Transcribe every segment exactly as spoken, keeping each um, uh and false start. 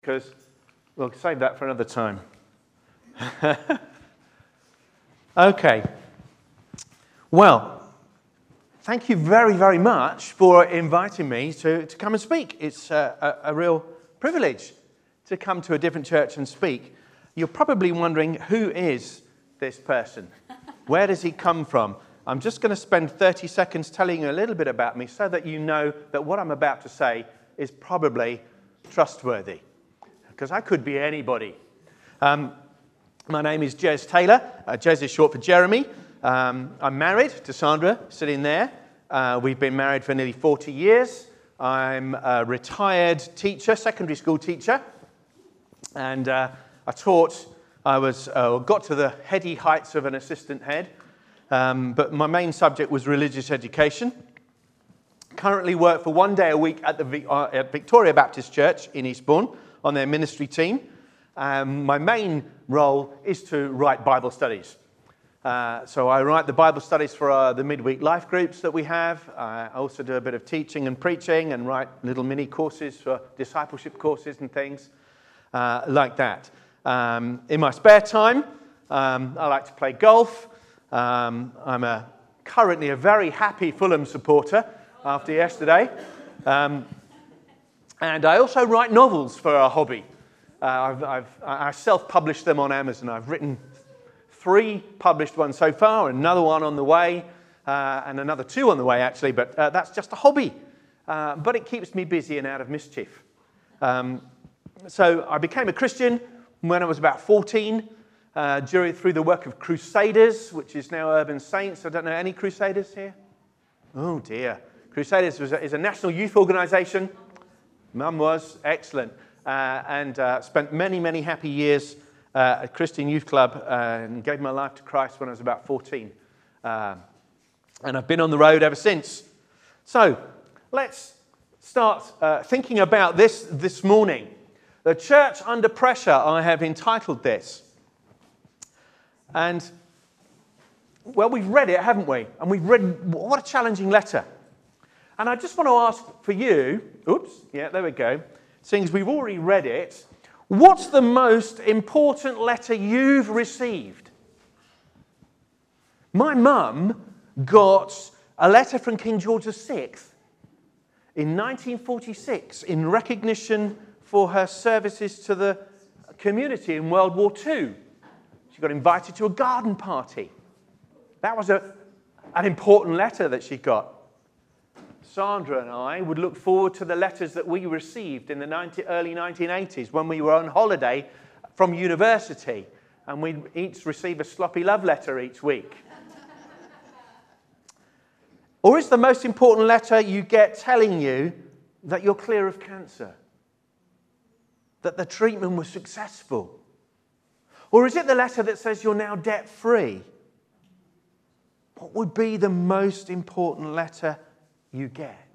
because we'll save that for another time. Okay. Well, thank you very, very much for inviting me to, to come and speak. It's a, a, a real privilege to come to a different church and speak. You're probably wondering, who is this person? Where does he come from? I'm just going to spend thirty seconds telling you a little bit about me so that you know that what I'm about to say is probably trustworthy, because I could be anybody. Um, my name is Jez Taylor. Uh, Jez is short for Jeremy. Um, I'm married to Sandra, sitting there. Uh, we've been married for nearly forty years. I'm a retired teacher, secondary school teacher. And uh, I taught, I was uh, got to the heady heights of an assistant head. Um, but my main subject was religious education. Currently work for one day a week at the uh, at Victoria Baptist Church in Eastbourne on their ministry team. Um, my main role is to write Bible studies. Uh, so I write the Bible studies for uh, the midweek life groups that we have. I also do a bit of teaching and preaching and write little mini courses for discipleship courses and things uh, like that. Um, in my spare time, um, I like to play golf. Um, I'm a, currently a very happy Fulham supporter after yesterday. Um, and I also write novels for a hobby. Uh, I've, I've, I self-publish them on Amazon. I've written three published ones so far, another one on the way, uh, and another two on the way, actually. But uh, that's just a hobby. Uh, but it keeps me busy and out of mischief. Um, so I became a Christian when I was about fourteen. Uh, during, through the work of Crusaders, which is now Urban Saints. I don't know, any Crusaders here? Oh dear. Crusaders was a, is a national youth organisation. Mum was, excellent. Uh, and uh, spent many, many happy years uh, at Christian Youth Club uh, and gave my life to Christ when I was about fourteen. Uh, and I've been on the road ever since. So, let's start uh, thinking about this this morning. The Church Under Pressure, I have entitled this. And, well, we've read it, haven't we? And we've read, what a challenging letter. And I just want to ask for you, oops, yeah, there we go, seeing as we've already read it, what's the most important letter you've received? My mum got a letter from King George the Sixth in nineteen forty-six in recognition for her services to the community in World War Two. She got invited to a garden party. That was a, an important letter that she got. Sandra and I would look forward to the letters that we received in the nineteen, early nineteen eighties when we were on holiday from university, and we'd each receive a sloppy love letter each week. Or is the most important letter you get telling you that you're clear of cancer? That the treatment was successful? Or is it the letter that says you're now debt-free? What would be the most important letter you get?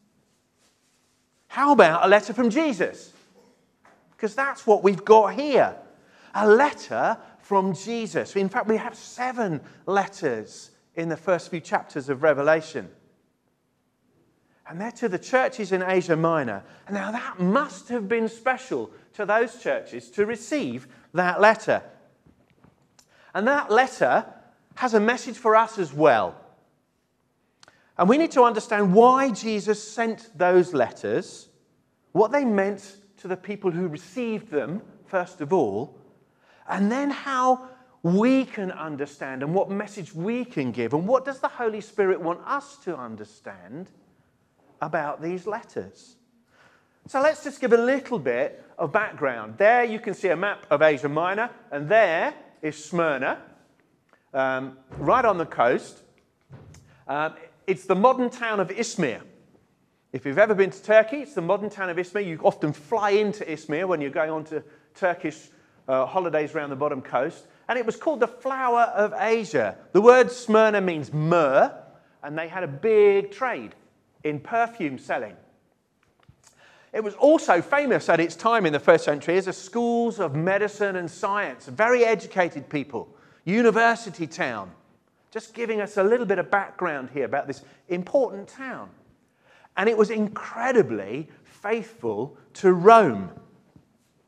How about a letter from Jesus? Because that's what we've got here. A letter from Jesus. In fact, we have seven letters in the first few chapters of Revelation. And they're to the churches in Asia Minor. And now that must have been special to those churches to receive that letter. And that letter has a message for us as well. And we need to understand why Jesus sent those letters, what they meant to the people who received them, first of all, and then how we can understand and what message we can give, and what does the Holy Spirit want us to understand about these letters. So let's just give a little bit of background. There you can see a map of Asia Minor, and there is Smyrna, um, right on the coast. Um, it's the modern town of Izmir. If you've ever been to Turkey, it's the modern town of Izmir. You often fly into Izmir when you're going on to Turkish uh, holidays around the bottom coast. And it was called the flower of Asia. The word Smyrna means myrrh, and they had a big trade in perfume selling. It was also famous at its time in the first century as a schools of medicine and science. Very educated people. University town. Just giving us a little bit of background here about this important town. And it was incredibly faithful to Rome.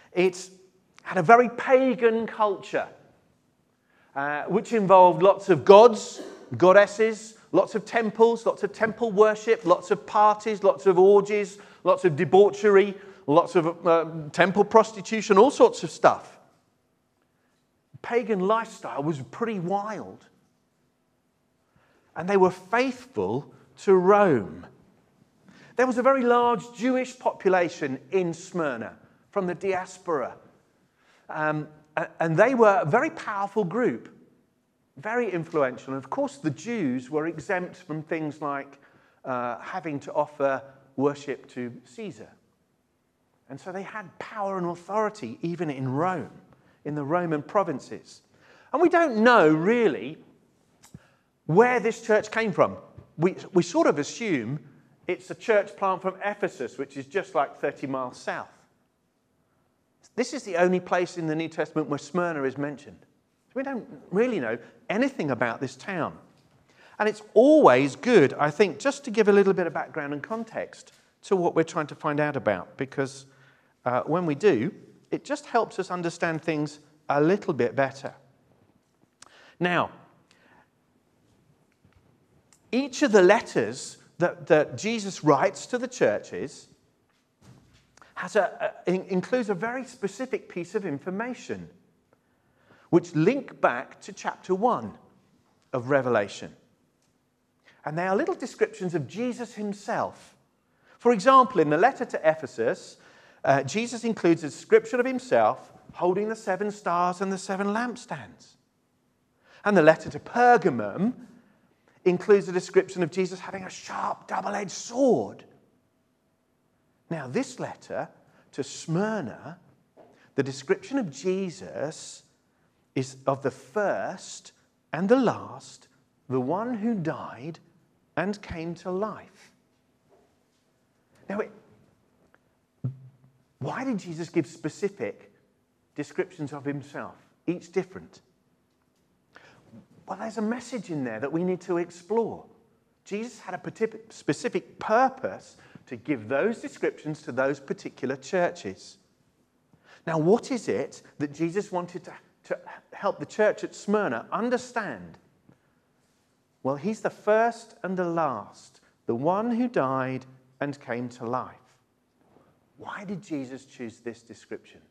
It had a very pagan culture, uh, which involved lots of gods, goddesses, lots of temples, lots of temple worship, lots of parties, lots of orgies, lots of debauchery, lots of uh, temple prostitution, all sorts of stuff. Pagan lifestyle was pretty wild. And they were faithful to Rome. There was a very large Jewish population in Smyrna from the diaspora. Um, and they were a very powerful group, very influential. And of course, the Jews were exempt from things like uh, having to offer worship to Caesar. And so they had power and authority even in Rome, in the Roman provinces. And we don't know really where this church came from. We, we sort of assume it's a church plant from Ephesus, which is just like thirty miles south. This is the only place in the New Testament where Smyrna is mentioned. So we don't really know anything about this town. And it's always good, I think, just to give a little bit of background and context to what we're trying to find out about, because uh, when we do, it just helps us understand things a little bit better. Now, each of the letters that, that Jesus writes to the churches has a, a, includes a very specific piece of information which link back to chapter one of Revelation. And they are little descriptions of Jesus himself. For example, in the letter to Ephesus, uh, Jesus includes a description of himself holding the seven stars and the seven lampstands. And the letter to Pergamum includes a description of Jesus having a sharp, double-edged sword. Now, this letter to Smyrna, the description of Jesus is of the first and the last, the one who died and came to life. Now, it, why did Jesus give specific descriptions of himself, each different? Well, there's a message in there that we need to explore. Jesus had a specific purpose to give those descriptions to those particular churches. Now, what is it that Jesus wanted to, to help the church at Smyrna understand? Well, he's the first and the last, the one who died and came to life. Why did Jesus choose this description?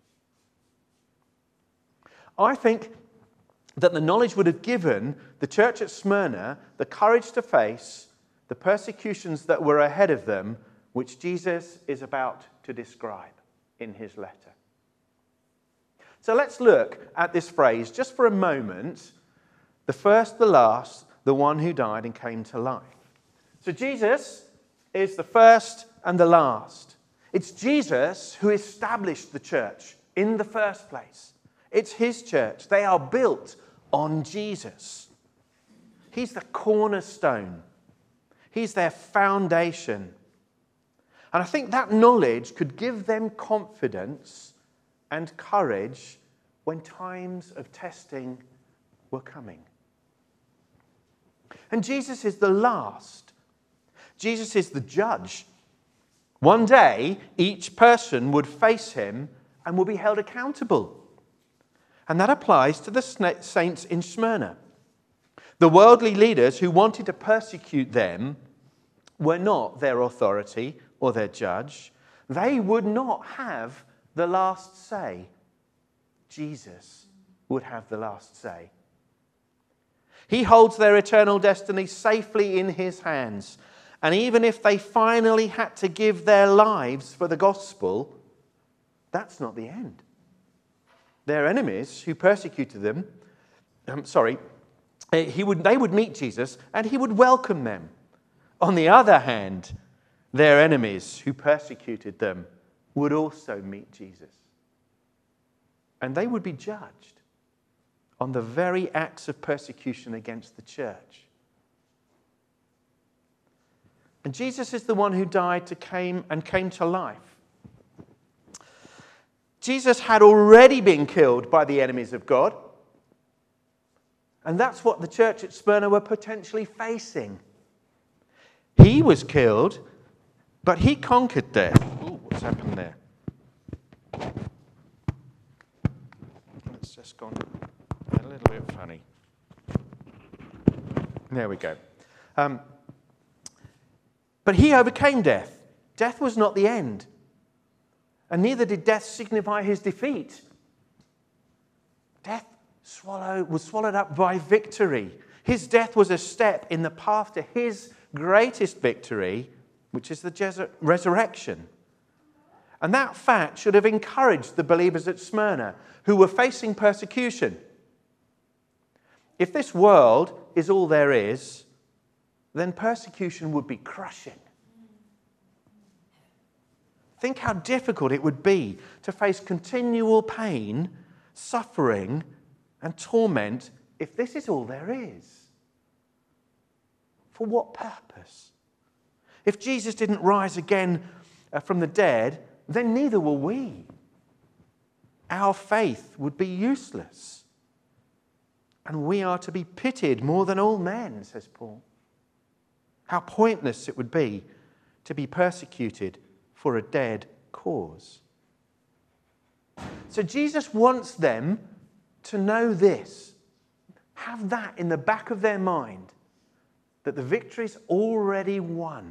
I think that the knowledge would have given the church at Smyrna the courage to face the persecutions that were ahead of them, which Jesus is about to describe in his letter. So let's look at this phrase just for a moment. The first, the last, the one who died and came to life. So Jesus is the first and the last. It's Jesus who established the church in the first place. It's his church. They are built on Jesus. He's the cornerstone. He's their foundation. And I think that knowledge could give them confidence and courage when times of testing were coming. And Jesus is the last. Jesus is the judge. One day, each person would face him and will be held accountable. And that applies to the saints in Smyrna. The worldly leaders who wanted to persecute them were not their authority or their judge. They would not have the last say. Jesus would have the last say. He holds their eternal destiny safely in his hands. And even if they finally had to give their lives for the gospel, that's not the end. Their enemies who persecuted them, um, sorry, he would, they would meet Jesus and he would welcome them. On the other hand, their enemies who persecuted them would also meet Jesus. And they would be judged on the very acts of persecution against the church. And Jesus is the one who died to came and came to life. Jesus had already been killed by the enemies of God. And that's what the church at Smyrna were potentially facing. He was killed, but he conquered death. Ooh, what's happened there? just gone a little bit funny. There we go. Um, but he overcame death. Death was not the end. And neither did death signify his defeat. Death swallow, was swallowed up by victory. His death was a step in the path to his greatest victory, which is the jes- resurrection. And that fact should have encouraged the believers at Smyrna who were facing persecution. If this world is all there is, then persecution would be crushing. Think how difficult it would be to face continual pain, suffering, and torment if this is all there is. For what purpose? If Jesus didn't rise again from the dead, then neither will we. Our faith would be useless. And we are to be pitied more than all men, says Paul. How pointless it would be to be persecuted for a dead cause. So Jesus wants them to know this. Have that in the back of their mind, that the victory's already won.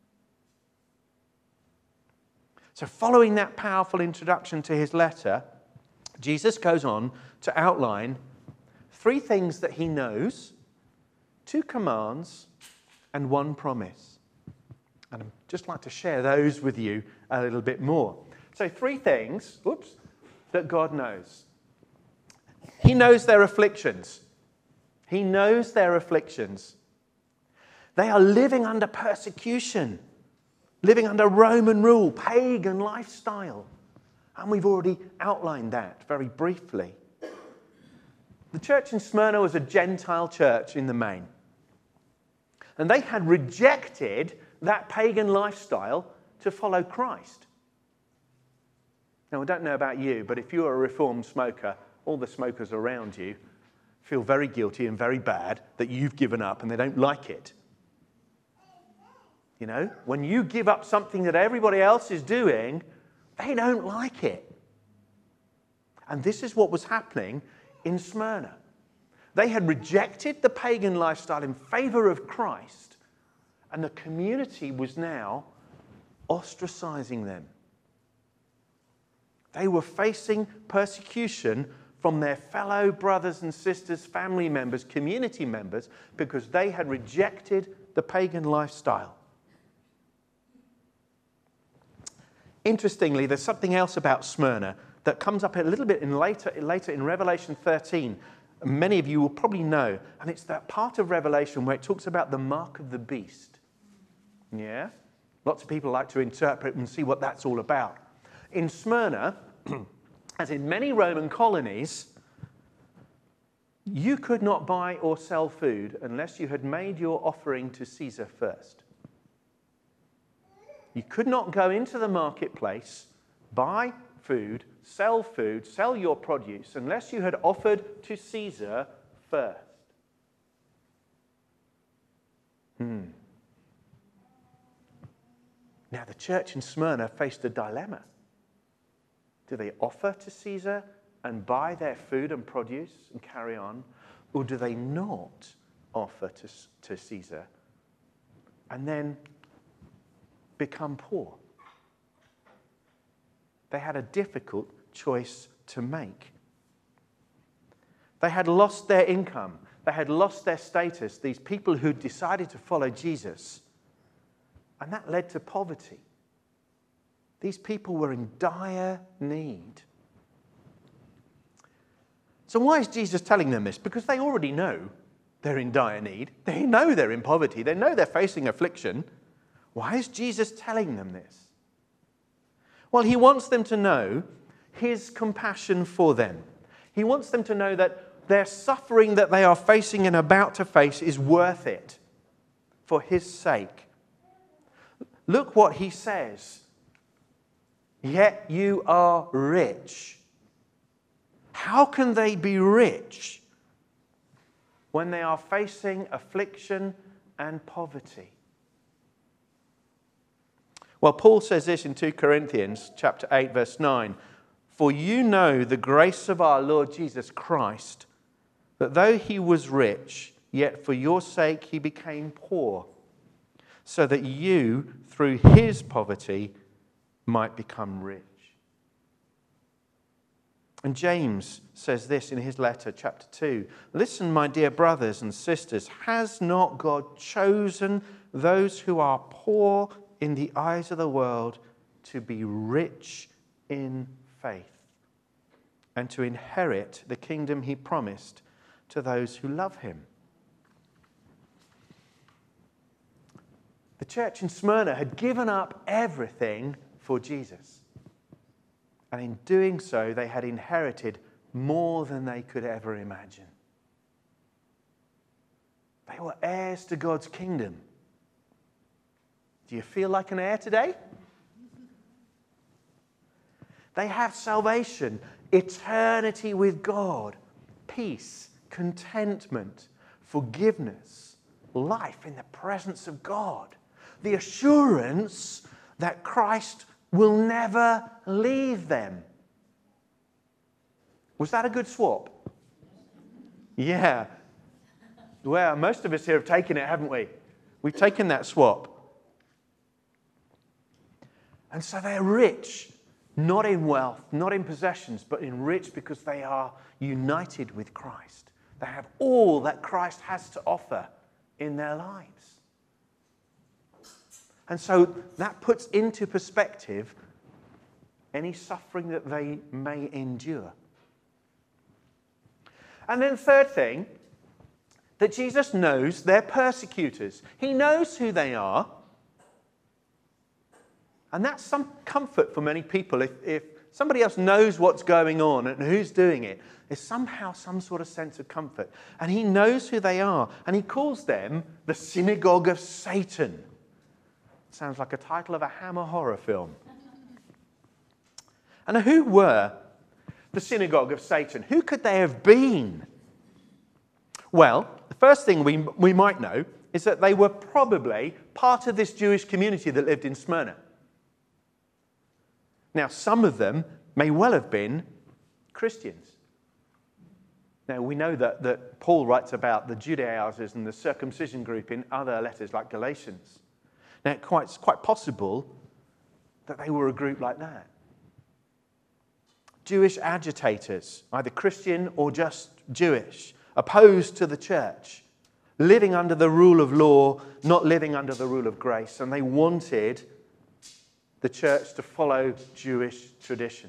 So following that powerful introduction to his letter, Jesus goes on to outline three things that he knows, two commands, and one promise. And I'd just like to share those with you a little bit more. So three things, oops, that God knows. He knows their afflictions. He knows their afflictions. They are living under persecution, living under Roman rule, pagan lifestyle. And we've already outlined that very briefly. The church in Smyrna was a Gentile church in the main. And they had rejected that pagan lifestyle to follow Christ. Now, I don't know about you, but if you're a reformed smoker, all the smokers around you feel very guilty and very bad that you've given up and they don't like it. You know, when you give up something that everybody else is doing, they don't like it. And this is what was happening in Smyrna. They had rejected the pagan lifestyle in favor of Christ, and the community was now ostracizing them. They were facing persecution from their fellow brothers and sisters, family members, community members, because they had rejected the pagan lifestyle. Interestingly, there's something else about Smyrna that comes up a little bit in later, later in Revelation thirteen. Many of you will probably know, and it's that part of Revelation where it talks about the mark of the beast. Yeah? Lots of people like to interpret and see what that's all about. In Smyrna, as in many Roman colonies, you could not buy or sell food unless you had made your offering to Caesar first. You could not go into the marketplace, buy food, sell food, sell your produce, unless you had offered to Caesar first. Hmm. Now, the church in Smyrna faced a dilemma. Do they offer to Caesar and buy their food and produce and carry on? Or do they not offer to, to Caesar and then become poor? They had a difficult choice to make. They had lost their income. They had lost their status, these people who decided to follow Jesus. And that led to poverty. These people were in dire need. So why is Jesus telling them this? Because they already know they're in dire need. They know they're in poverty. They know they're facing affliction. Why is Jesus telling them this? Well, he wants them to know his compassion for them. He wants them to know that their suffering that they are facing and about to face is worth it for his sake. Look what he says. Yet you are rich. How can they be rich when they are facing affliction and poverty? Well, Paul says this in Second Corinthians chapter eight, verse nine. For you know the grace of our Lord Jesus Christ, that though he was rich, yet for your sake he became poor, so that you, through his poverty, might become rich. And James says this in his letter, chapter two. Listen, my dear brothers and sisters, has not God chosen those who are poor in the eyes of the world to be rich in faith and to inherit the kingdom he promised to those who love him? The church in Smyrna had given up everything for Jesus. And in doing so, they had inherited more than they could ever imagine. They were heirs to God's kingdom. Do you feel like an heir today? They have salvation, eternity with God, peace, contentment, forgiveness, life in the presence of God, the assurance that Christ will never leave them. Was that a good swap? Yeah. Well, most of us here have taken it, haven't we? We've taken that swap. And so they're rich, not in wealth, not in possessions, but in rich because they are united with Christ. They have all that Christ has to offer in their lives. And so that puts into perspective any suffering that they may endure. And then third thing, that Jesus knows their persecutors. He knows who they are. And that's some comfort for many people. If, if somebody else knows what's going on and who's doing it, there's somehow some sort of sense of comfort. And he knows who they are. And he calls them the synagogue of Satan. Sounds like a title of a Hammer horror film. And who were the synagogue of Satan? Who could they have been? Well, the first thing we, we might know is that they were probably part of this Jewish community that lived in Smyrna. Now, some of them may well have been Christians. Now, we know that, that Paul writes about the Judaizers and the circumcision group in other letters like Galatians. Now, it's quite, it's quite possible that they were a group like that. Jewish agitators, either Christian or just Jewish, opposed to the church, living under the rule of law, not living under the rule of grace, and they wanted the church to follow Jewish tradition.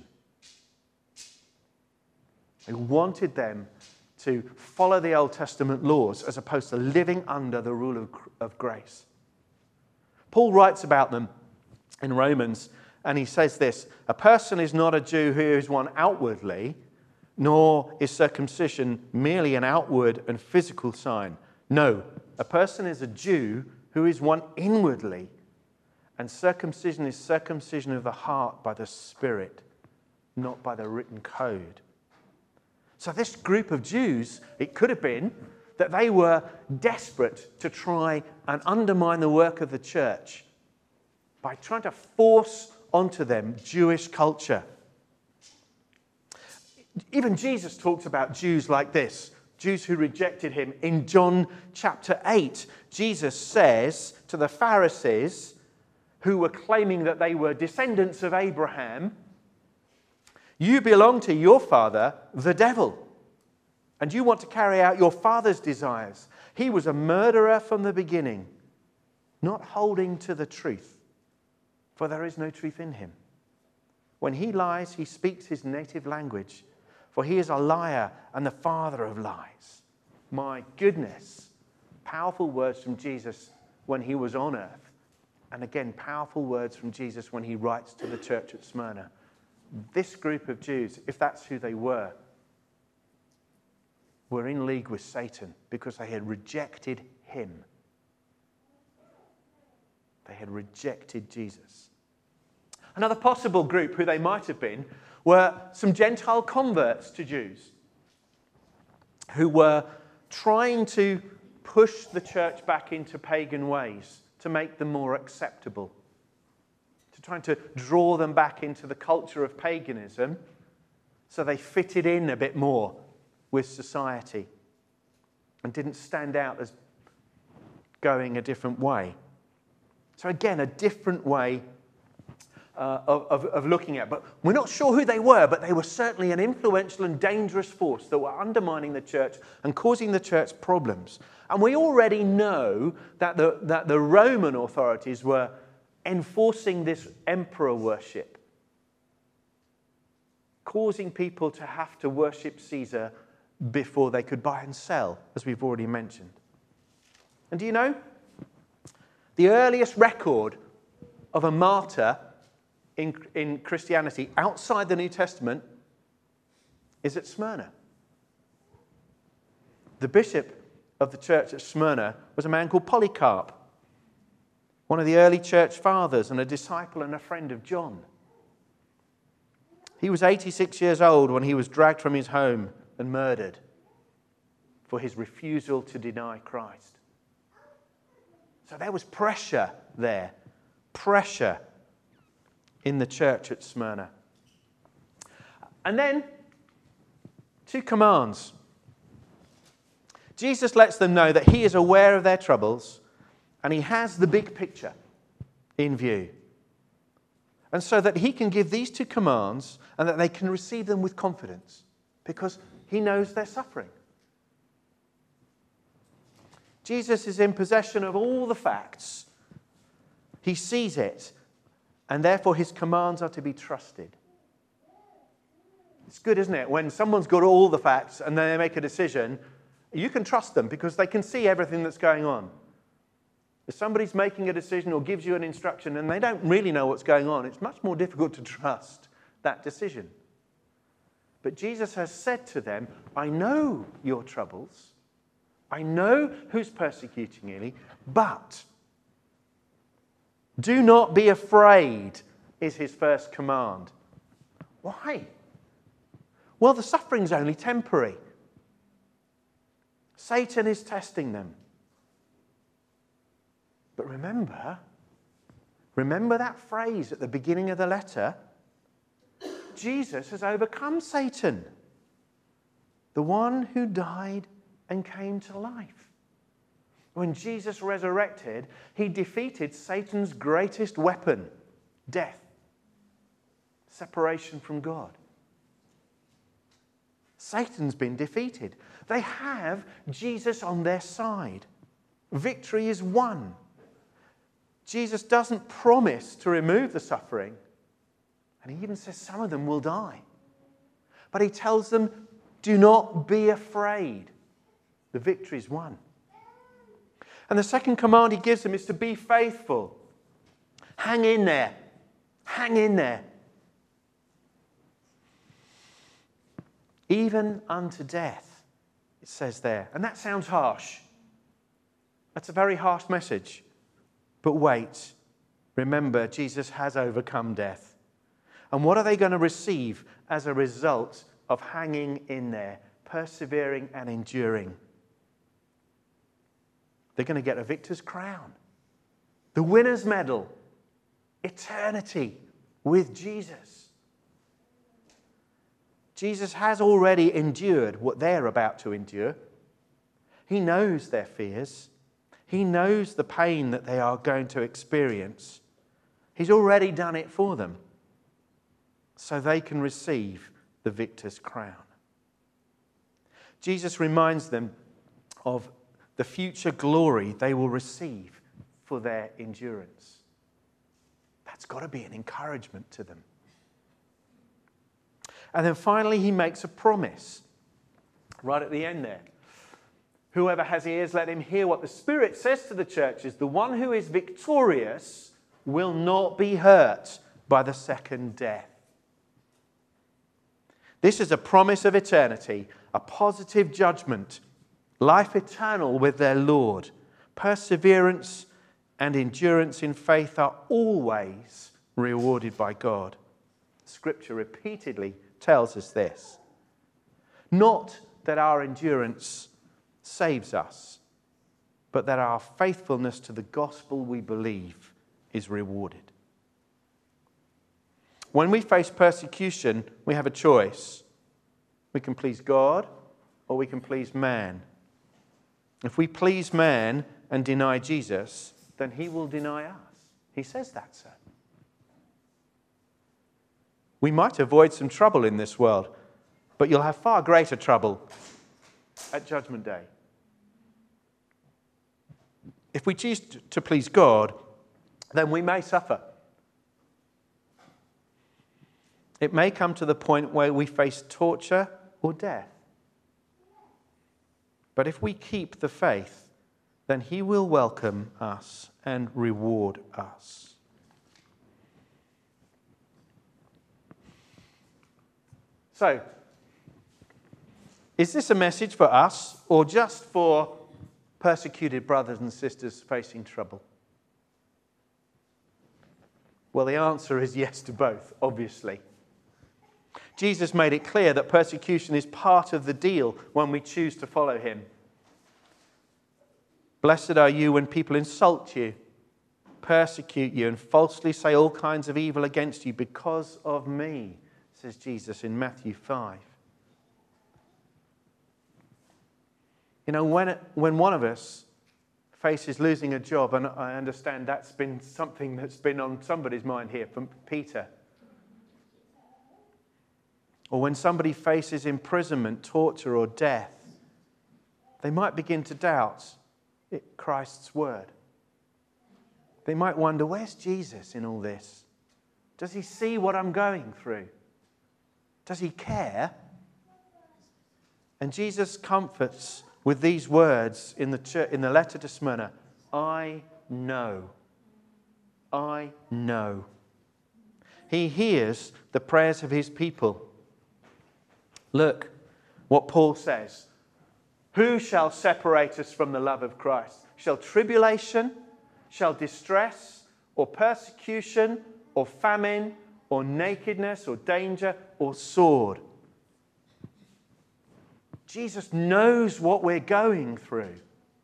They wanted them to follow the Old Testament laws as opposed to living under the rule of, of grace. Paul writes about them in Romans, and he says this: a person is not a Jew who is one outwardly, nor is circumcision merely an outward and physical sign. No, a person is a Jew who is one inwardly, and circumcision is circumcision of the heart by the Spirit, not by the written code. So this group of Jews, it could have been that they were desperate to try and undermine the work of the church by trying to force onto them Jewish culture. Even Jesus talks about Jews like this, Jews who rejected him. In John chapter eight, Jesus says to the Pharisees, who were claiming that they were descendants of Abraham, "You belong to your father, the devil, and you want to carry out your father's desires. He was a murderer from the beginning, not holding to the truth, for there is no truth in him. When he lies, he speaks his native language, for he is a liar and the father of lies." My goodness, powerful words from Jesus when he was on earth. And again, powerful words from Jesus when he writes to the church at Smyrna. This group of Jews, if that's who they were, were in league with Satan because they had rejected him. They had rejected Jesus. Another possible group who they might have been were some Gentile converts to Jews who were trying to push the church back into pagan ways to make them more acceptable, to trying to draw them back into the culture of paganism so they fitted in a bit more with society and didn't stand out as going a different way. So again, a different way uh, of, of, of looking at it. But we're not sure who they were, but they were certainly an influential and dangerous force that were undermining the church and causing the church problems. And we already know that the, that the Roman authorities were enforcing this emperor worship, causing people to have to worship Caesar before they could buy and sell, as we've already mentioned. And do you know, the earliest record of a martyr in, in Christianity outside the New Testament is at Smyrna. The bishop of the church at Smyrna was a man called Polycarp, one of the early church fathers and a disciple and a friend of John. He was eighty-six years old when he was dragged from his home and murdered for his refusal to deny Christ. So there was pressure there, pressure in the church at Smyrna. And then, two commands. Jesus lets them know that he is aware of their troubles and he has the big picture in view. And so that he can give these two commands and that they can receive them with confidence because he knows they're suffering. Jesus is in possession of all the facts. He sees it, and therefore his commands are to be trusted. It's good, isn't it? When someone's got all the facts and then they make a decision, you can trust them because they can see everything that's going on. If somebody's making a decision or gives you an instruction and they don't really know what's going on, it's much more difficult to trust that decision. But Jesus has said to them, I know your troubles. I know who's persecuting you, but do not be afraid is his first command. Why? Well, the suffering's only temporary. Satan is testing them. But remember, remember that phrase at the beginning of the letter? Jesus has overcome Satan, the one who died and came to life. When Jesus resurrected, he defeated Satan's greatest weapon, death, separation from God. Satan's been defeated. They have Jesus on their side. Victory is won. Jesus doesn't promise to remove the suffering, and he even says some of them will die. But he tells them, do not be afraid. The victory is won. And the second command he gives them is to be faithful. Hang in there. Hang in there. Even unto death, it says there. And that sounds harsh. That's a very harsh message. But wait, remember, Jesus has overcome death. And what are they going to receive as a result of hanging in there, persevering and enduring? They're going to get a victor's crown, the winner's medal, eternity with Jesus. Jesus has already endured what they're about to endure. He knows their fears. He knows the pain that they are going to experience. He's already done it for them, so they can receive the victor's crown. Jesus reminds them of the future glory they will receive for their endurance. That's got to be an encouragement to them. And then finally, he makes a promise right at the end there. Whoever has ears, let him hear what the Spirit says to the churches. The one who is victorious will not be hurt by the second death. This is a promise of eternity, a positive judgment, life eternal with their Lord. Perseverance and endurance in faith are always rewarded by God. Scripture repeatedly tells us this. Not that our endurance saves us, but that our faithfulness to the gospel we believe is rewarded. When we face persecution, we have a choice. We can please God or we can please man. If we please man and deny Jesus, then he will deny us. He says that, so. We might avoid some trouble in this world, but you'll have far greater trouble at Judgment Day. If we choose to please God, then we may suffer. It may come to the point where we face torture or death. But if we keep the faith, then he will welcome us and reward us. So, is this a message for us or just for persecuted brothers and sisters facing trouble? Well, the answer is yes to both, obviously. Jesus made it clear that persecution is part of the deal when we choose to follow him. Blessed are you when people insult you, persecute you, and falsely say all kinds of evil against you because of me, says Jesus in Matthew five. You know, when, when one of us faces losing a job, and I understand that's been something that's been on somebody's mind here, from Peter. Or when somebody faces imprisonment, torture, or death, they might begin to doubt it, Christ's word. They might wonder, where's Jesus in all this? Does he see what I'm going through? Does he care? And Jesus comforts with these words in the church, in the letter to Smyrna, I know. I know. He hears the prayers of his people. Look what Paul says. Who shall separate us from the love of Christ? Shall tribulation, shall distress, or persecution, or famine, or nakedness, or danger, or sword? Jesus knows what we're going through.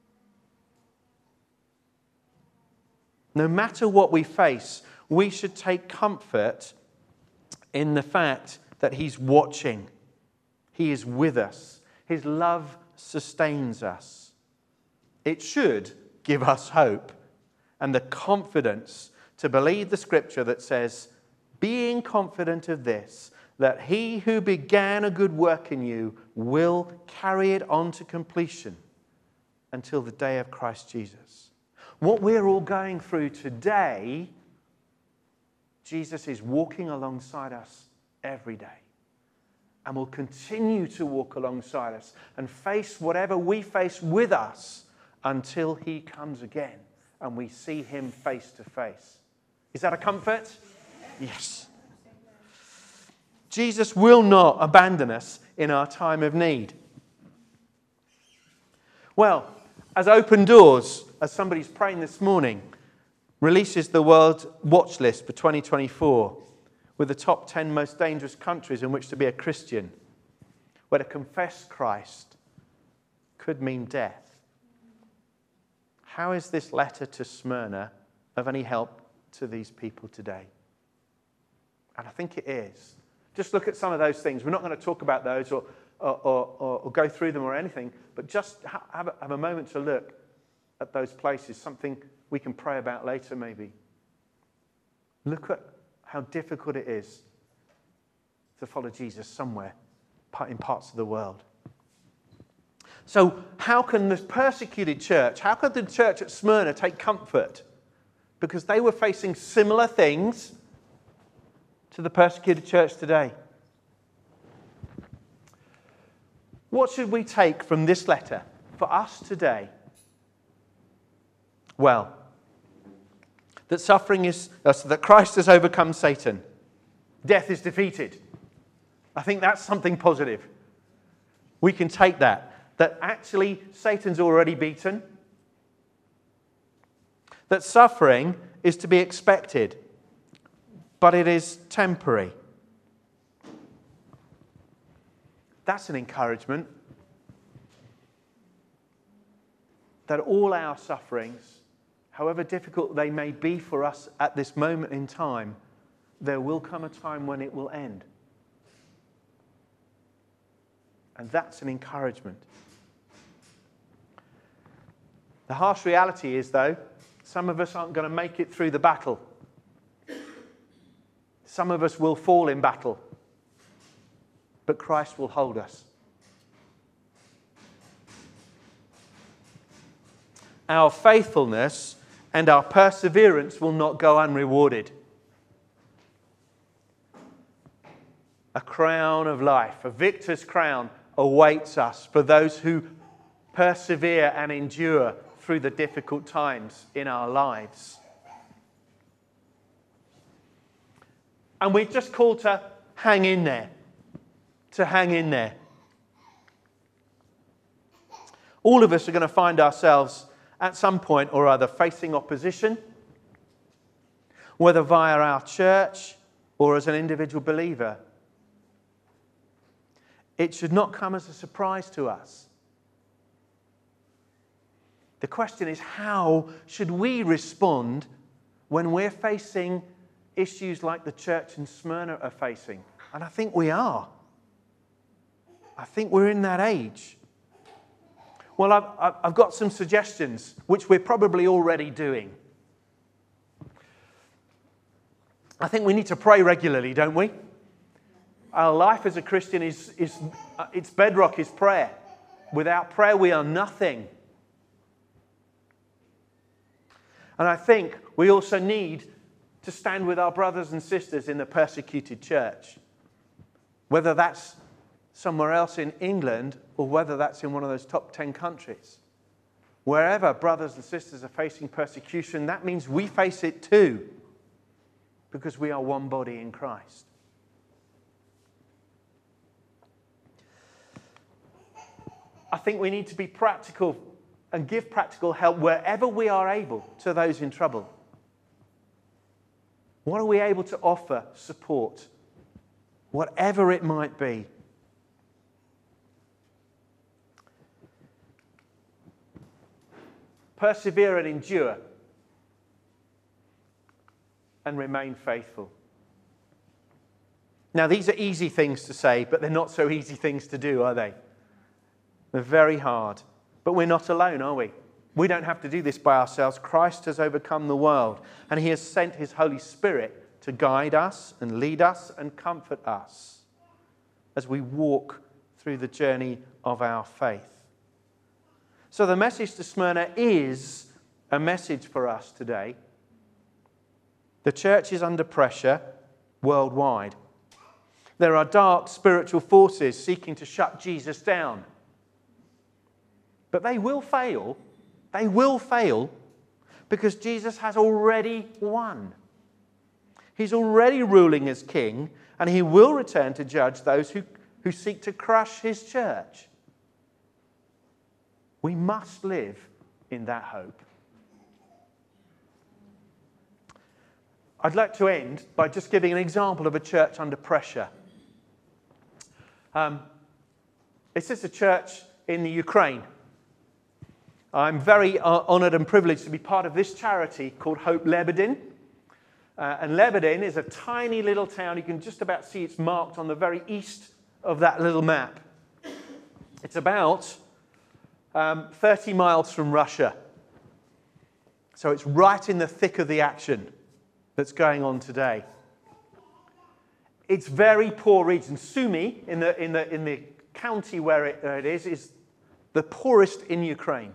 No matter what we face, we should take comfort in the fact that he's watching. He is with us. His love sustains us. It should give us hope and the confidence to believe the scripture that says, being confident of this, that he who began a good work in you will carry it on to completion until the day of Christ Jesus. What we're all going through today, Jesus is walking alongside us every day. And will continue to walk alongside us and face whatever we face with us until he comes again and we see him face to face. Is that a comfort? Yes. Jesus will not abandon us in our time of need. Well, as Open Doors, as somebody's praying this morning, releases the World Watch List for twenty twenty-four with the top ten most dangerous countries in which to be a Christian, where to confess Christ could mean death. How is this letter to Smyrna of any help to these people today? And I think it is. Just look at some of those things. We're not going to talk about those or, or, or, or go through them or anything, but just have a, have a moment to look at those places, something we can pray about later maybe. Look at how difficult it is to follow Jesus somewhere in parts of the world. So how can the persecuted church, how could the church at Smyrna take comfort? Because they were facing similar things to the persecuted church today. What should we take from this letter for us today? Well, that suffering is, uh, that Christ has overcome Satan. Death is defeated. I think that's something positive. We can take that. That actually Satan's already beaten. That suffering is to be expected, but it is temporary. That's an encouragement. That all our sufferings, however difficult they may be for us at this moment in time, there will come a time when it will end. And that's an encouragement. The harsh reality is, though, some of us aren't going to make it through the battle. Some of us will fall in battle. But Christ will hold us. Our faithfulness and our perseverance will not go unrewarded. A crown of life, a victor's crown, awaits us for those who persevere and endure through the difficult times in our lives. And we're just called to hang in there. To hang in there. All of us are going to find ourselves at some point or other facing opposition, whether via our church or as an individual believer. It should not come as a surprise to us. The question is, how should we respond when we're facing issues like the church in Smyrna are facing? And I think we are. I think we're in that age. Well, I've, I've got some suggestions, which we're probably already doing. I think we need to pray regularly, don't we? Our life as a Christian is, is uh, its bedrock is prayer. Without prayer, we are nothing. And I think we also need to stand with our brothers and sisters in the persecuted church. Whether that's somewhere else in England or whether that's in one of those top ten countries. Wherever brothers and sisters are facing persecution, that means we face it too. Because we are one body in Christ. I think we need to be practical and give practical help wherever we are able to those in trouble. What are we able to offer support? Whatever it might be. Persevere and endure. And remain faithful. Now, these are easy things to say, but they're not so easy things to do, are they? They're very hard. But we're not alone, are we? We don't have to do this by ourselves. Christ has overcome the world, and he has sent his Holy Spirit to guide us and lead us and comfort us as we walk through the journey of our faith. So the message to Smyrna is a message for us today. The church is under pressure worldwide. There are dark spiritual forces seeking to shut Jesus down. But they will fail. They will fail because Jesus has already won. He's already ruling as king, and he will return to judge those who, who seek to crush his church. We must live in that hope. I'd like to end by just giving an example of a church under pressure. Um, this is a church in the Ukraine. I'm very uh, honoured and privileged to be part of this charity called Hope Lebedin. Uh, and Lebedin is a tiny little town. You can just about see it's marked on the very east of that little map. It's about um, thirty miles from Russia. So it's right in the thick of the action that's going on today. It's very poor region. Sumy, in the, in the, in the county where it, where it is, is the poorest in Ukraine.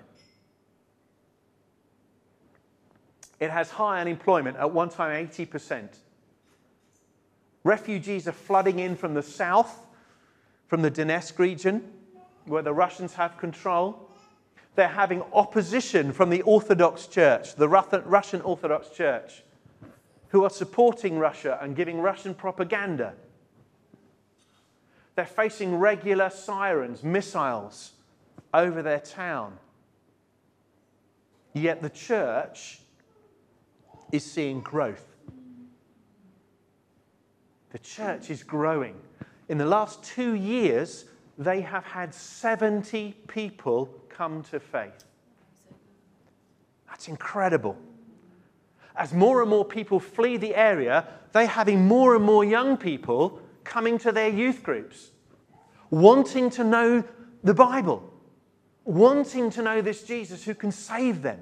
It has high unemployment, at one time eighty percent. Refugees are flooding in from the south, from the Donetsk region, where the Russians have control. They're having opposition from the Orthodox Church, the Russian Orthodox Church, who are supporting Russia and giving Russian propaganda. They're facing regular sirens, missiles over their town. Yet the church is seeing growth. The church is growing. In the last two years, they have had seventy people come to faith. That's incredible. As more and more people flee the area, they're having more and more young people coming to their youth groups. wanting to know the Bible, wanting to know this Jesus who can save them.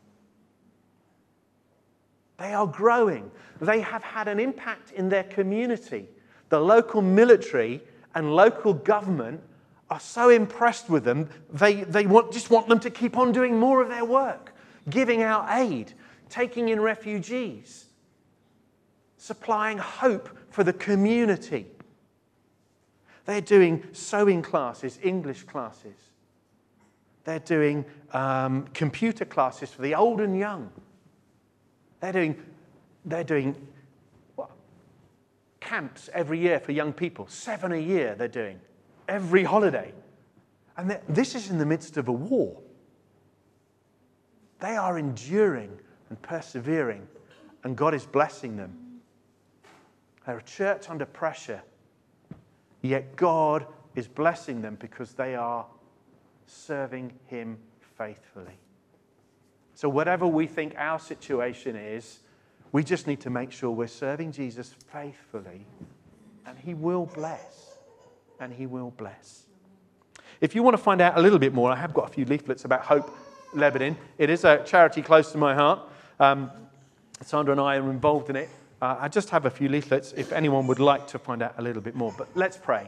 They are growing. They have had an impact in their community. The local military and local government are so impressed with them, they, they want, just want them to keep on doing more of their work, giving out aid, taking in refugees, supplying hope for the community. They're doing sewing classes, English classes. They're doing um, computer classes for the old and young. They're doing, they're doing what? Camps every year for young people. Seven a year they're doing. Every holiday. And this is in the midst of a war. They are enduring and persevering, and God is blessing them. They're a church under pressure, yet God is blessing them because they are serving Him faithfully. So whatever we think our situation is, we just need to make sure we're serving Jesus faithfully, and He will bless. And He will bless. If you want to find out a little bit more, I have got a few leaflets about Hope Lebanon. It is a charity close to my heart. Um, Sandra and I are involved in it. Uh, I just have a few leaflets if anyone would like to find out a little bit more. But let's pray.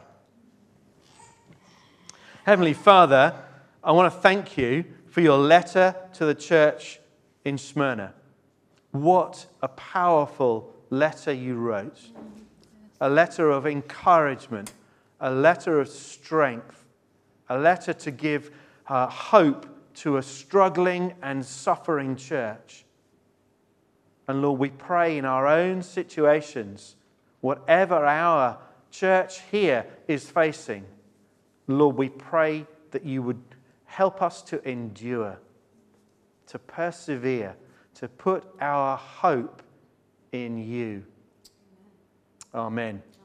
Heavenly Father, I want to thank you for your letter to the church in Smyrna. What a powerful letter you wrote. A letter of encouragement, a letter of strength, a letter to give uh, hope to a struggling and suffering church. And Lord, we pray in our own situations, whatever our church here is facing, Lord, we pray that you would help us to endure, to persevere, to put our hope in you. Amen.